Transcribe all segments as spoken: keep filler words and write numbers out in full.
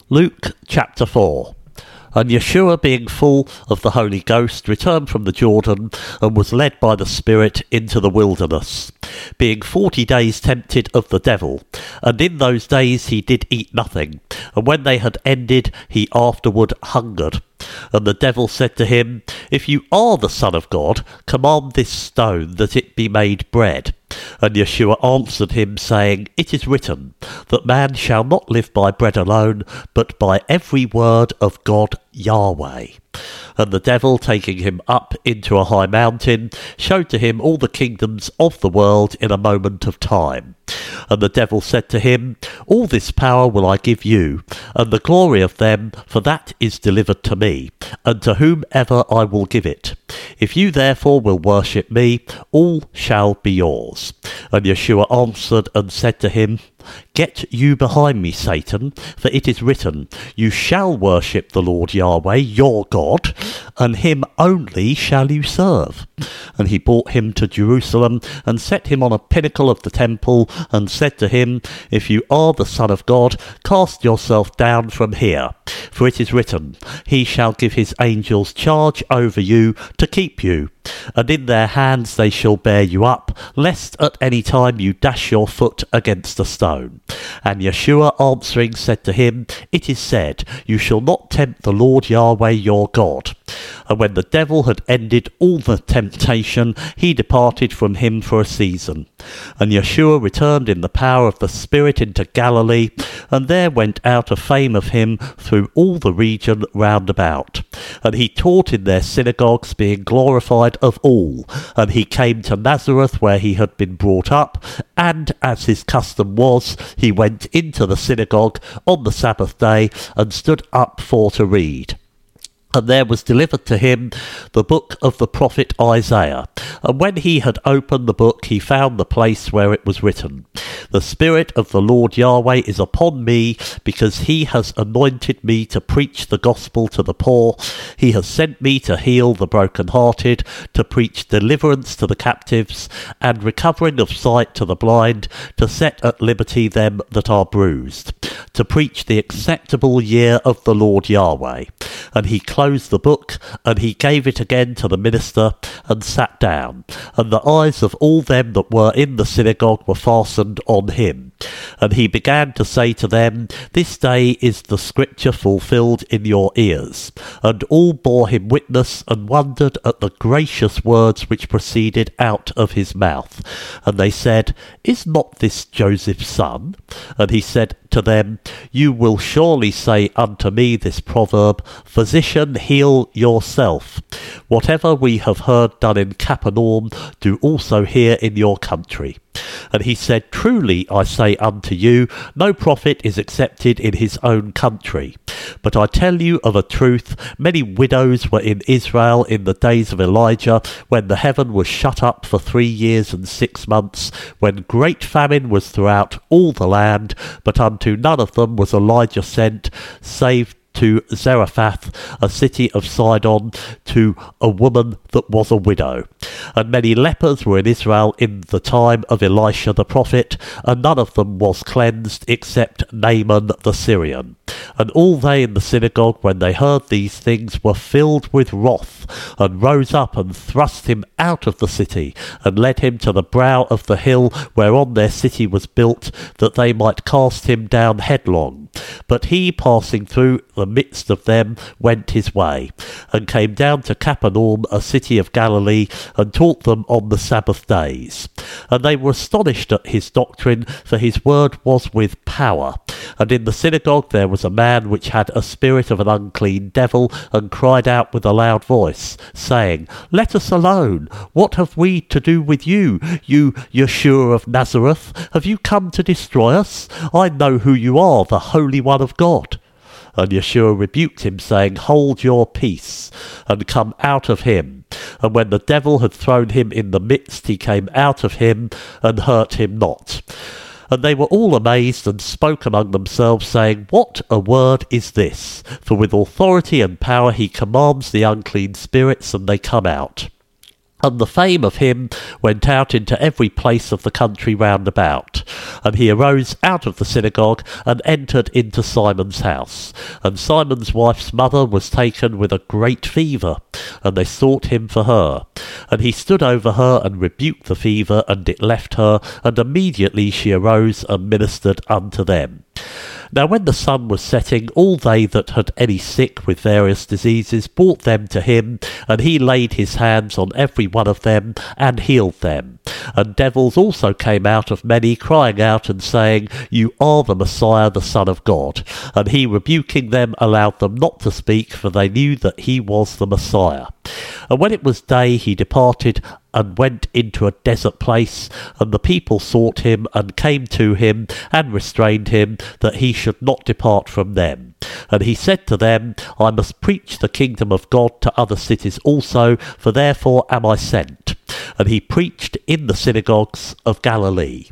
Luke chapter four. And Yeshua, being full of the Holy Ghost, returned from the Jordan, and was led by the Spirit into the wilderness, being forty days tempted of the devil. And in those days he did eat nothing, and when they had ended, he afterward hungered. And the devil said to him, If you are the Son of God, command this stone that it be made bread. And Yeshua answered him, saying, It is written, that man shall not live by bread alone, but by every word of God Yahweh. And the devil, taking him up into a high mountain, showed to him all the kingdoms of the world in a moment of time. And the devil said to him, All this power will I give you, and the glory of them, for that is delivered to me, and to whomever I will give it. If you therefore will worship me, all shall be yours. And Yeshua answered and said to him, Get you behind me, Satan, for it is written, You shall worship the Lord Yahweh, your God, and him only shall you serve. And he brought him to Jerusalem, and set him on a pinnacle of the temple, and said to him, If you are the Son of God, cast yourself down from here. For it is written, He shall give his angels charge over you to keep you, and in their hands they shall bear you up, lest at any time you dash your foot against a stone. And Yeshua answering said to him, It is said, You shall not tempt the Lord Yahweh your God. And when the devil had ended all the temptation, he departed from him for a season. And Yeshua returned in the power of the Spirit into Galilee, and there went out a fame of him through all the region round about. And he taught in their synagogues, being glorified of all. And he came to Nazareth, where he had been brought up, and, as his custom was, he went into the synagogue on the Sabbath day, and stood up for to read. And there was delivered to him the book of the prophet Isaiah. And when he had opened the book, he found the place where it was written, The Spirit of the Lord Yahweh is upon me, because he has anointed me to preach the gospel to the poor. He has sent me to heal the brokenhearted, to preach deliverance to the captives, and recovering of sight to the blind, to set at liberty them that are bruised, to preach the acceptable year of the Lord Yahweh. And he closed the book, and he gave it again to the minister, and sat down. And the eyes of all them that were in the synagogue were fastened on him. And he began to say to them, This day is the scripture fulfilled in your ears. And all bore him witness, and wondered at the gracious words which proceeded out of his mouth. And they said, Is not this Joseph's son? And he said to them, You will surely say unto me this proverb, Physician, heal yourself. Whatever we have heard done in Capernaum, do also here in your country. And he said, Truly I say unto you, no prophet is accepted in his own country. But I tell you of a truth, many widows were in Israel in the days of Elijah, when the heaven was shut up for three years and six months, when great famine was throughout all the land, but unto none of them was Elijah sent, save to Zarephath, a city of Sidon, to a woman that was a widow. And many lepers were in Israel in the time of Elisha the prophet, and none of them was cleansed except Naaman the Syrian. And all they in the synagogue, when they heard these things, were filled with wrath, and rose up and thrust him out of the city, and led him to the brow of the hill whereon their city was built, that they might cast him down headlong. But he, passing through the midst of them, went his way, and came down to Capernaum, a city of Galilee, and taught them on the Sabbath days. And they were astonished at his doctrine, for his word was with power. And in the synagogue there was a man which had a spirit of an unclean devil, and cried out with a loud voice, saying, Let us alone. What have we to do with you, you Yeshua of Nazareth? Have you come to destroy us? I know who you are, the Holy One of God. And Yeshua rebuked him, saying, Hold your peace, and come out of him. And when the devil had thrown him in the midst, he came out of him, and hurt him not. And they were all amazed, and spoke among themselves, saying, What a word is this? For with authority and power he commands the unclean spirits, and they come out. And the fame of him went out into every place of the country round about. And he arose out of the synagogue, and entered into Simon's house. And Simon's wife's mother was taken with a great fever, and they sought him for her. And he stood over her, and rebuked the fever, and it left her, and immediately she arose and ministered unto them. Now when the sun was setting, all they that had any sick with various diseases brought them to him, and he laid his hands on every one of them, and healed them. And devils also came out of many, crying out and saying, You are the Messiah, the Son of God. And he, rebuking them, allowed them not to speak, for they knew that he was the Messiah. And when it was day, he departed and went into a desert place, and the people sought him, and came to him, and restrained him, that he should not depart from them. And he said to them, I must preach the kingdom of God to other cities also, for therefore am I sent. And he preached in the synagogues of Galilee.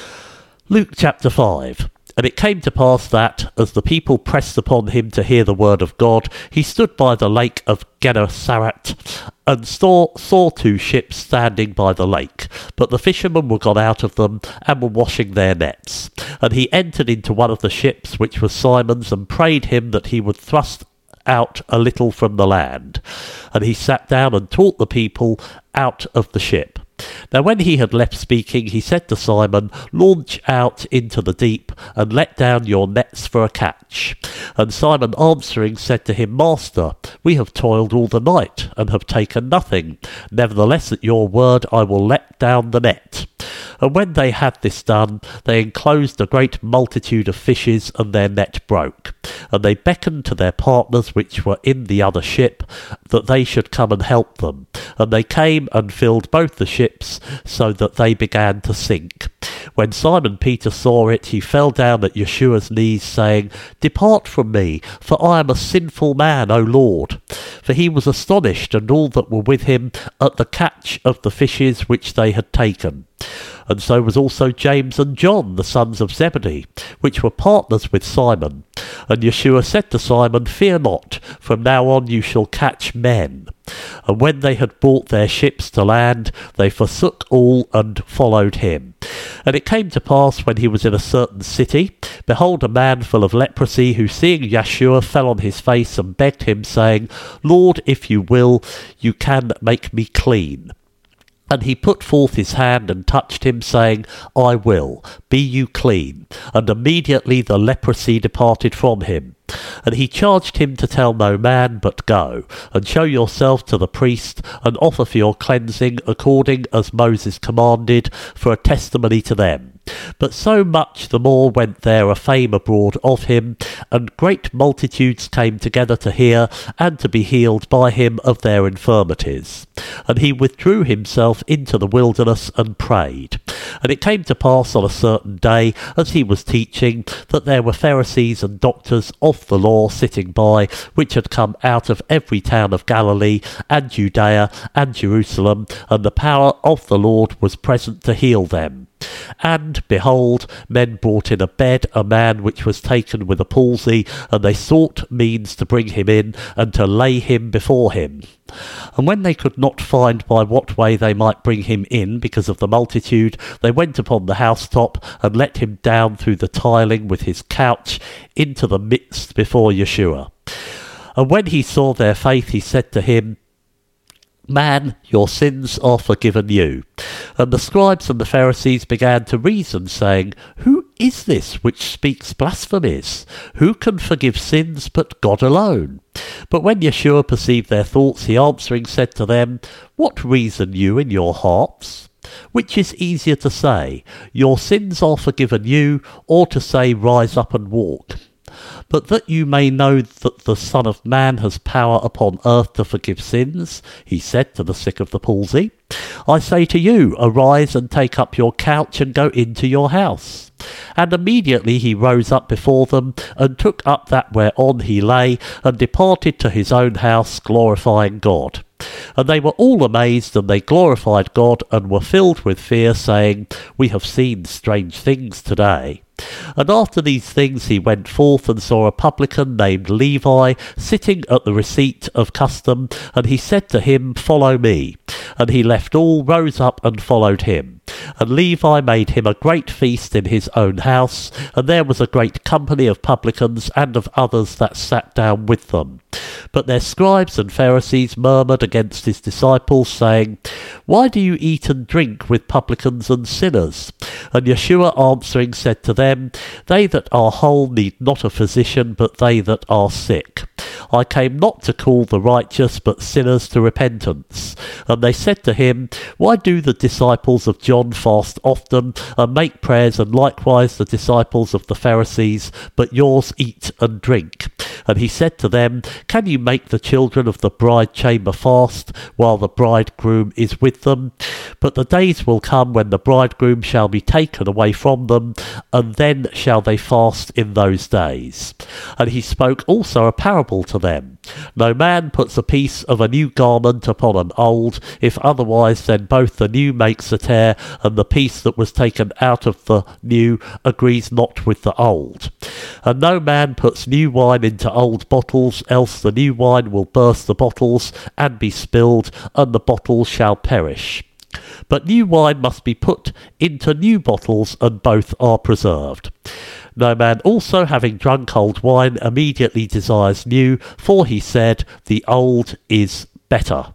Luke chapter five. And it came to pass that, as the people pressed upon him to hear the word of God, he stood by the lake of Gennesaret, and saw, saw two ships standing by the lake. But the fishermen were gone out of them, and were washing their nets. And he entered into one of the ships, which was Simon's, and prayed him that he would thrust out a little from the land. And he sat down and taught the people out of the ship. Now when he had left speaking, he said to Simon, Launch out into the deep, and let down your nets for a catch. And Simon answering said to him, Master, we have toiled all the night, and have taken nothing. Nevertheless at your word I will let down the net. And when they had this done, they enclosed a great multitude of fishes, and their net broke. And they beckoned to their partners which were in the other ship, that they should come and help them. And they came and filled both the ships, so that they began to sink. When Simon Peter saw it, he fell down at Yeshua's knees, saying, Depart from me, for I am a sinful man, O Lord. For he was astonished, and all that were with him, at the catch of the fishes which they had taken. And so was also James and John, the sons of Zebedee, which were partners with Simon. And Yeshua said to Simon, Fear not, from now on you shall catch men. And when they had brought their ships to land, they forsook all and followed him. And it came to pass, when he was in a certain city, behold, a man full of leprosy, who seeing Yeshua fell on his face and begged him, saying, Lord, if you will, you can make me clean. And he put forth his hand and touched him, saying, I will, be you clean. And immediately the leprosy departed from him. And he charged him to tell no man, but go, and show yourself to the priest, and offer for your cleansing, according as Moses commanded, for a testimony to them. But so much the more went there a fame abroad of him, and great multitudes came together to hear, and to be healed by him of their infirmities. And he withdrew himself into the wilderness, and prayed. And it came to pass on a certain day, as he was teaching, that there were Pharisees and doctors of the law sitting by, which had come out of every town of Galilee, and Judea, and Jerusalem, and the power of the Lord was present to heal them. And, behold, men brought in a bed a man which was taken with a palsy, and they sought means to bring him in, and to lay him before him. And when they could not find by what way they might bring him in, because of the multitude, they went upon the housetop, and let him down through the tiling with his couch into the midst before Yeshua. And when he saw their faith, he said to him, Man, your sins are forgiven you. And the scribes and the Pharisees began to reason, saying, Who is this which speaks blasphemies? Who can forgive sins but God alone? But when Yeshua perceived their thoughts, he answering said to them, What reason you in your hearts? Which is easier to say, Your sins are forgiven you, or to say, Rise up and walk? But that you may know that the Son of Man has power upon earth to forgive sins, he said to the sick of the palsy, I say to you, arise and take up your couch and go into your house. And immediately he rose up before them, and took up that whereon he lay, and departed to his own house, glorifying God. And they were all amazed, and they glorified God, and were filled with fear, saying, We have seen strange things today. And after these things he went forth, and saw a publican named Levi sitting at the receipt of custom, and he said to him, Follow me. And he left all, rose up, and followed him. And Levi made him a great feast in his own house, and there was a great company of publicans and of others that sat down with them. But their scribes and Pharisees murmured against his disciples, saying, Why do you eat and drink with publicans and sinners? And Yeshua answering said to them, They that are whole need not a physician, but they that are sick. I came not to call the righteous, but sinners to repentance. And they said to him, Why do the disciples of John fast often, and make prayers, and likewise the disciples of the Pharisees, but yours eat and drink? And he said to them, Can you make the children of the bride chamber fast, while the bridegroom is with them? But the days will come when the bridegroom shall be taken away from them, and then shall they fast in those days. And he spoke also a parable to them. No man puts a piece of a new garment upon an old, if otherwise then both the new makes a tear, and the piece that was taken out of the new agrees not with the old. And no man puts new wine into old bottles, else the new wine will burst the bottles, and be spilled, and the bottles shall perish. But new wine must be put into new bottles, and both are preserved. No man also, having drunk old wine, immediately desires new, for he said, The old is better.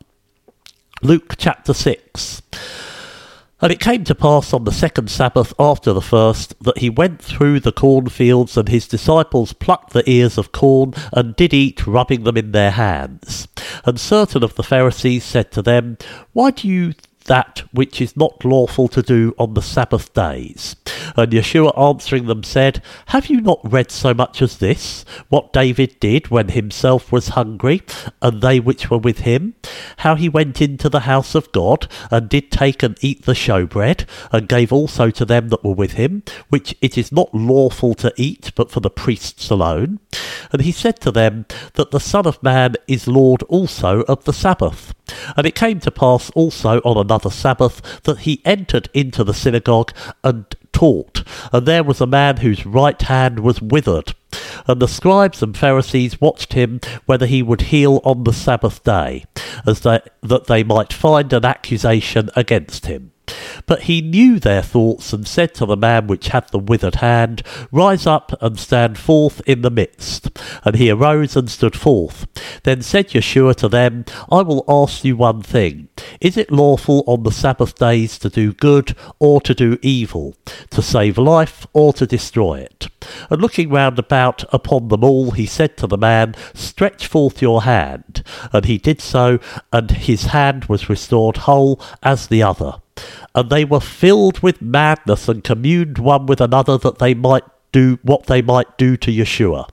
Luke chapter six. And it came to pass on the second Sabbath after the first, that he went through the cornfields, and his disciples plucked the ears of corn, and did eat, rubbing them in their hands. And certain of the Pharisees said to them, Why do you that which is not lawful to do on the Sabbath days? And Yeshua answering them said, Have you not read so much as this, what David did when himself was hungry, and they which were with him? How he went into the house of God, and did take and eat the showbread, and gave also to them that were with him, which it is not lawful to eat, but for the priests alone. And he said to them, that the Son of Man is Lord also of the Sabbath. And it came to pass also on another Sabbath, that he entered into the synagogue, and taught, and there was a man whose right hand was withered. And the scribes and Pharisees watched him whether he would heal on the Sabbath day, as they, that they might find an accusation against him. But he knew their thoughts, and said to the man which had the withered hand, Rise up and stand forth in the midst. And he arose and stood forth. Then said Yeshua to them, I will ask you one thing. Is it lawful on the Sabbath days to do good, or to do evil, to save life, or to destroy it? And looking round about upon them all, he said to the man, Stretch forth your hand. And he did so, and his hand was restored whole as the other. And they were filled with madness, and communed one with another that they might do what they might do to Yeshua.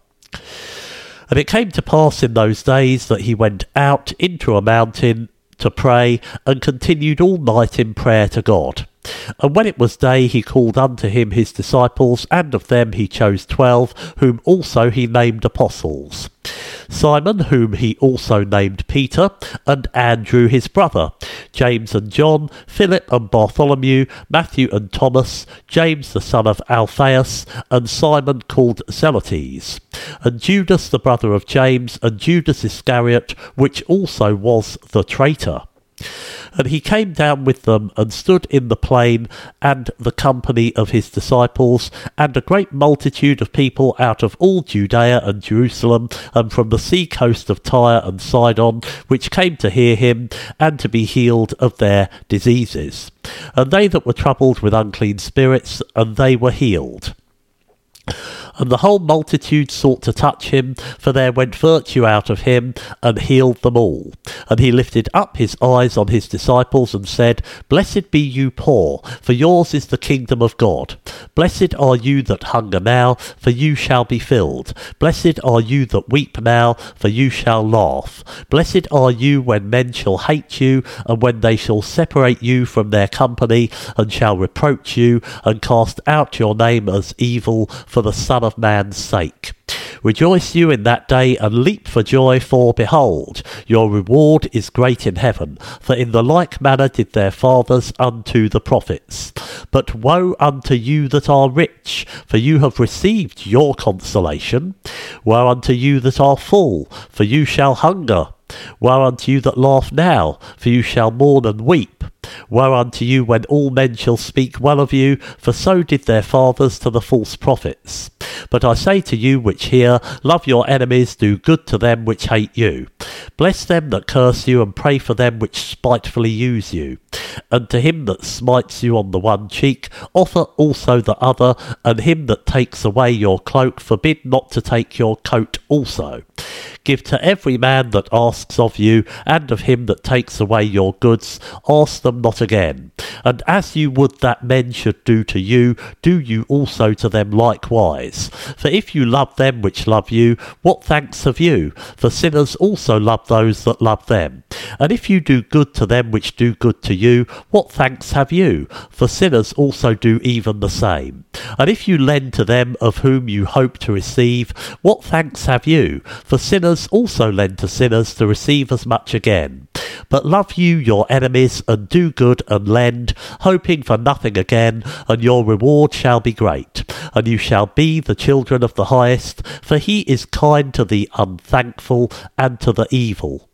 And it came to pass in those days that he went out into a mountain to pray, and continued all night in prayer to God. And when it was day, he called unto him his disciples, and of them he chose twelve, whom also he named apostles. Simon, whom he also named Peter, and Andrew his brother, James and John, Philip and Bartholomew, Matthew and Thomas, James the son of Alphaeus, and Simon called Zelotes, and Judas the brother of James, and Judas Iscariot, which also was the traitor. And he came down with them, and stood in the plain, and the company of his disciples, and a great multitude of people out of all Judea and Jerusalem, and from the sea coast of Tyre and Sidon, which came to hear him, and to be healed of their diseases. And they that were troubled with unclean spirits, and they were healed. And the whole multitude sought to touch him, for there went virtue out of him, and healed them all. And he lifted up his eyes on his disciples, and said, Blessed be you poor, for yours is the kingdom of God. Blessed are you that hunger now, for you shall be filled. Blessed are you that weep now, for you shall laugh. Blessed are you when men shall hate you, and when they shall separate you from their company, and shall reproach you, and cast out your name as evil for the Son of Man's sake. Rejoice you in that day, and leap for joy, for, behold, your reward is great in heaven, for in the like manner did their fathers unto the prophets. But woe unto you that are rich, for you have received your consolation. Woe unto you that are full, for you shall hunger. Woe unto you that laugh now, for you shall mourn and weep. Woe unto you when all men shall speak well of you, for so did their fathers to the false prophets. But I say to you which hear, love your enemies, do good to them which hate you. Bless them that curse you, and pray for them which spitefully use you. And to him that smites you on the one cheek, offer also the other, and him that takes away your cloak, forbid not to take your coat also. Give to every man that asks of you, and of him that takes away your goods, ask them not again. And as you would that men should do to you, do you also to them likewise. For if you love them which love you, what thanks have you? For sinners also love those that love them. And if you do good to them which do good to you, what thanks have you? For sinners also do even the same. And if you lend to them of whom you hope to receive, what thanks have you? For sinners also lend to sinners to receive as much again. But love you your enemies, and do good, and lend, hoping for nothing again, and your reward shall be great. And you shall be the children of the highest, for he is kind to the unthankful and to the evil.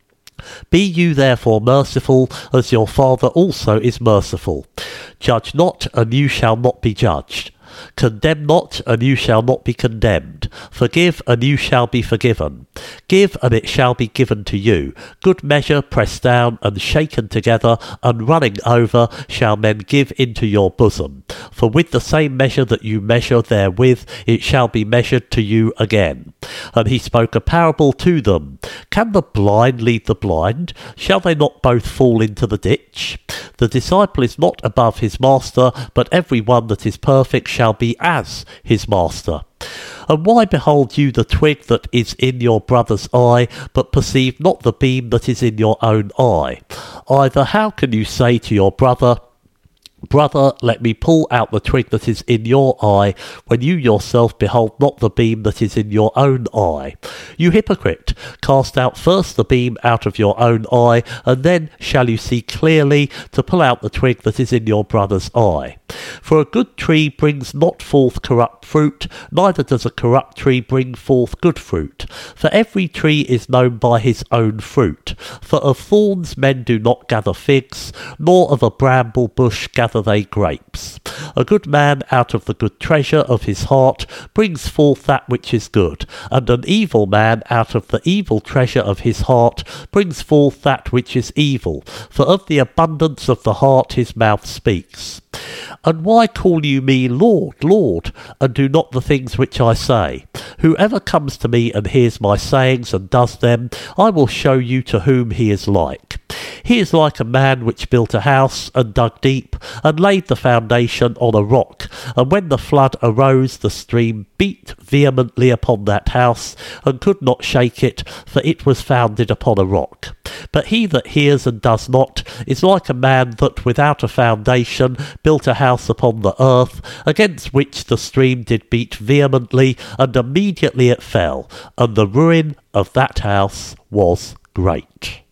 Be you therefore merciful, as your Father also is merciful. Judge not, and you shall not be judged. Condemn not, and you shall not be condemned. Forgive, and you shall be forgiven. Give, and it shall be given to you. Good measure, pressed down, and shaken together, and running over, shall men give into your bosom. For with the same measure that you measure therewith, it shall be measured to you again. And he spoke a parable to them. Can the blind lead the blind? Shall they not both fall into the ditch? The disciple is not above his master, but every one that is perfect shall be as his master. And why behold you the twig that is in your brother's eye, but perceive not the beam that is in your own eye? Either how can you say to your brother, Brother, let me pull out the twig that is in your eye, when you yourself behold not the beam that is in your own eye? You hypocrite, cast out first the beam out of your own eye, and then shall you see clearly to pull out the twig that is in your brother's eye. For a good tree brings not forth corrupt fruit, neither does a corrupt tree bring forth good fruit. For every tree is known by his own fruit. For of thorns men do not gather figs, nor of a bramble bush gather they grapes. A good man out of the good treasure of his heart brings forth that which is good, and an evil man out of the evil treasure of his heart brings forth that which is evil. For of the abundance of the heart his mouth speaks. And why call you me Lord, Lord, and do not the things which I say? Whoever comes to me and hears my sayings and does them, I will show you to whom he is like. He is like a man which built a house, and dug deep, and laid the foundation on a rock. And when the flood arose, the stream beat vehemently upon that house, and could not shake it, for it was founded upon a rock. But he that hears and does not is like a man that without a foundation built a house upon the earth, against which the stream did beat vehemently, and immediately it fell, and the ruin of that house was great.